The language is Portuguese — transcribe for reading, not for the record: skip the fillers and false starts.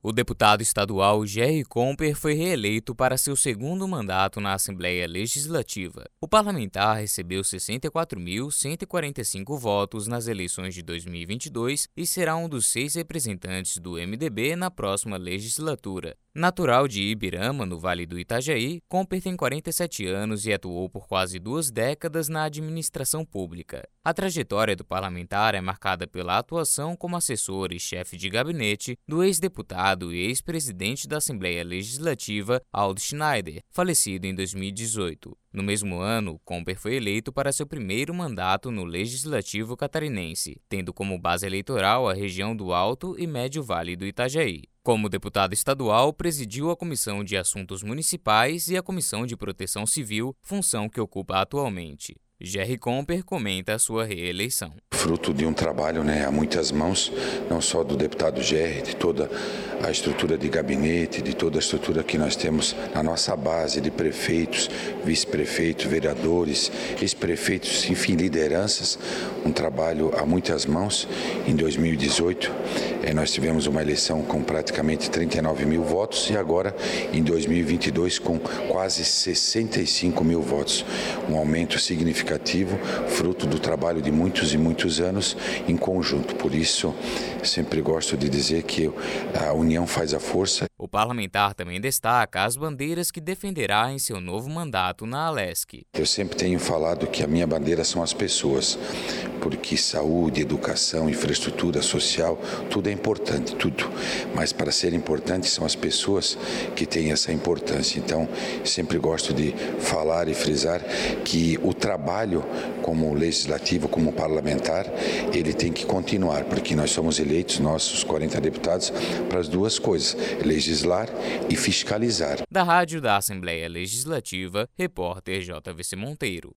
O deputado estadual Gerry Comper foi reeleito para seu segundo mandato na Assembleia Legislativa. O parlamentar recebeu 64.145 votos nas eleições de 2022 e será um dos 6 representantes do MDB na próxima legislatura. Natural de Ibirama, no Vale do Itajaí, Comper tem 47 anos e atuou por quase 2 décadas na administração pública. A trajetória do parlamentar é marcada pela atuação como assessor e chefe de gabinete do ex-deputado e ex-presidente da Assembleia Legislativa, Aldo Schneider, falecido em 2018. No mesmo ano, Comper foi eleito para seu primeiro mandato no Legislativo catarinense, tendo como base eleitoral a região do Alto e Médio Vale do Itajaí. Como deputado estadual, presidiu a Comissão de Assuntos Municipais e a Comissão de Proteção Civil, função que ocupa atualmente. Gerry Comper comenta a sua reeleição. Fruto de um trabalho a muitas mãos, não só do deputado Gerry, de toda a estrutura de gabinete, de toda a estrutura que nós temos na nossa base de prefeitos, vice-prefeitos, vereadores, ex-prefeitos, enfim, lideranças, um trabalho a muitas mãos. Em 2018, nós tivemos uma eleição com praticamente 39 mil votos e agora, em 2022, com quase 65 mil votos. Um aumento significativo, fruto do trabalho de muitos e muitos anos em conjunto. Por isso, sempre gosto de dizer que a união faz a força. O parlamentar também destaca as bandeiras que defenderá em seu novo mandato na Alesc. Eu sempre tenho falado que a minha bandeira são as pessoas, porque saúde, educação, infraestrutura social, tudo é importante, tudo. Mas para ser importante são as pessoas que têm essa importância. Então, sempre gosto de falar e frisar que o trabalho como legislativo, como parlamentar, ele tem que continuar, porque nós somos eleitos, nossos 40 deputados, para as duas coisas, legislar e fiscalizar. Da Rádio da Assembleia Legislativa, repórter JVC Monteiro.